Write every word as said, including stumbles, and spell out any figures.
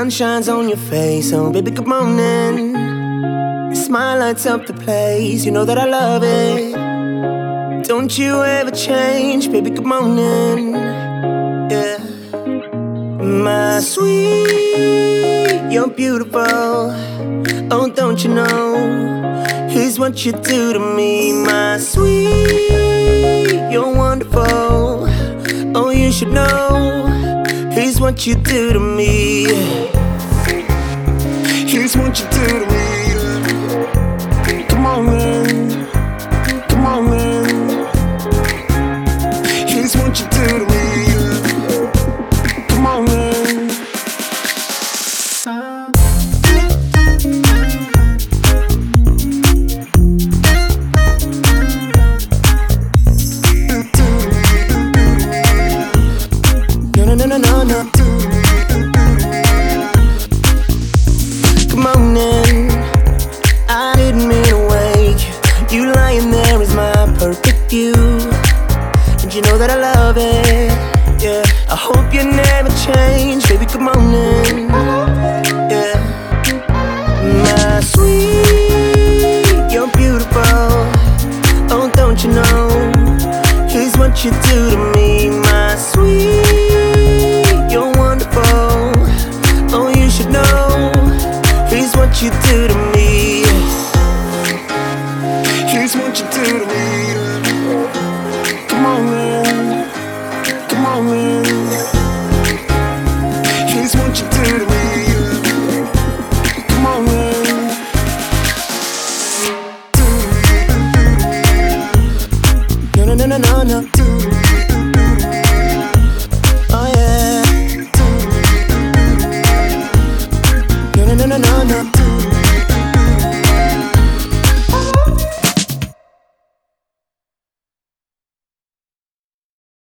sun shines on your face, oh baby, good morning. Your smile lights up the place, you know that I love it. Don't you ever change, baby, good morning. Yeah. My sweet, you're beautiful. Oh, don't you know? Here's what you do to me, my sweet. You're wonderful. Oh, you should know. Here's what you do to me. Here's what you do to me. Come on, man. Come on, man. Here's what you do to me. Come on, man. No, no, no, no, no. Come on in. I didn't mean to wake. You lying there is my perfect view, and you know that I love it. Yeah. I hope you never change, baby. Come on in. Yeah. My sweet, you're beautiful. Oh, don't you know? Here's what you do to me, my sweet. What you do to me. Here's what you do to me. Come on, man. Come on, man. Here's what you do to me. Come on, man. No, no, no, no, no, no. Oh yeah. No, no, no, no, no.